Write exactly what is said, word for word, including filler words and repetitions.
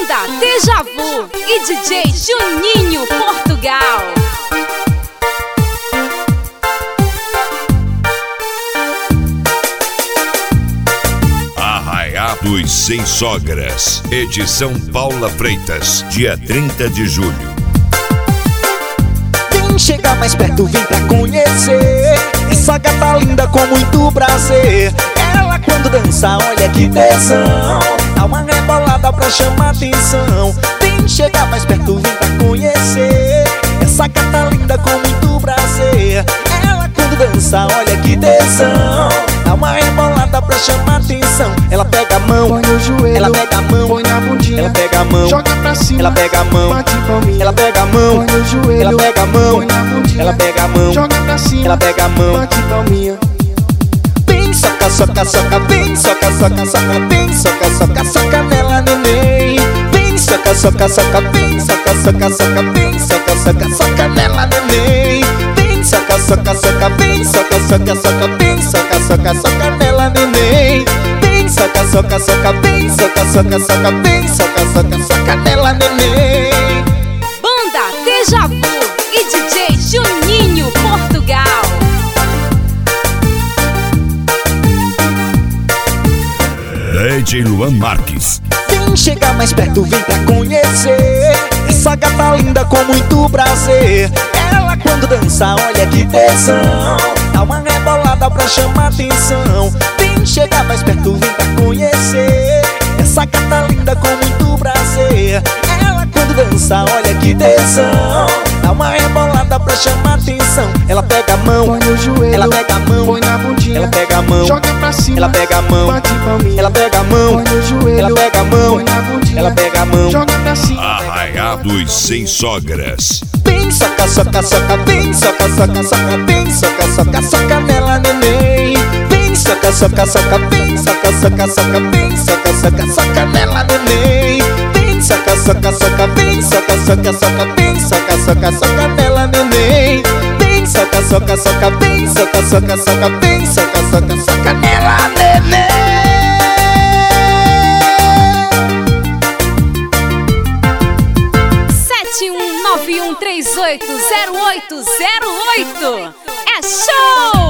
Banda Deja Vu e D J Juninho Portugal. Arraiados Sem Sogras, edição Paula Freitas, dia trinta de julho. Vem chegar mais perto, vem pra conhecer essa gata linda com muito prazer. Ela quando dança, olha que tesão, dá uma rebolada pra chamar atenção. Vem chegar mais perto, vem pra conhecer essa gata linda com muito prazer. Ela quando dança, olha que tesão, dá uma rebolada pra chamar atenção. Ela pega a mão, põe no joelho, ela pega a mão, põe na bundinha, ela pega a mão, joga pra cima, ela pega a mão, bate palminha, ela pega a mão, põe no joelho, ela pega a mão, põe na bundinha, ela pega a mão, joga pra cima, ela pega a mão, bate palminha. Vem soca, soca, soca, vem soca, soca, soca, vem soca, soca, soca nela, neném. Vem soca, soca, soca, vem soca, soca, soca, vem soca, soca, soca nela, neném. Vem soca, soca, soca, vem soca, soca, soca, vem soca, soca, soca nela, neném. Vem soca, soca, soca, vem soca, soca, soca, vem soca, soca, soca nela, neném. Banda Deja Vu e D J Juninho Portugal. D J Luan Marques. Vem chegar mais perto, vem pra conhecer essa gata linda com muito prazer. Ela quando dança, olha que tesão, dá uma rebolada pra chamar atenção. Vem chegar mais perto, vem pra conhecer essa gata linda com muito prazer. Ela quando dança, olha que tesão, dá uma rebolada pra chamar atenção. Ela pega a mão, põe no joelho, ela pega a mão, põe na bundinha, ela pega a mão, joga pra cima, ela pega a mão, bate palminha, ela pega a mão, põe no joelho, ela pega a mão, põe na bundinha, ela pega a mão, joga pra cima. Arraiados Sem Sogras. vem soca, soca, soca, vem soca, soca, soca, vem soca, soca, soca nela, neném. Vem soca, soca, soca, vem soca, soca, soca, vem soca, soca, soca nela, neném. Vem soca, soca, soca, vem soca, soca, soca, vem soca, soca, soca nela, neném. Vem soca, soca, soca, vem soca, soca, soca, vem soca, soca, soca nela, neném. sete um nove um três oito zero oito zero oito. É show!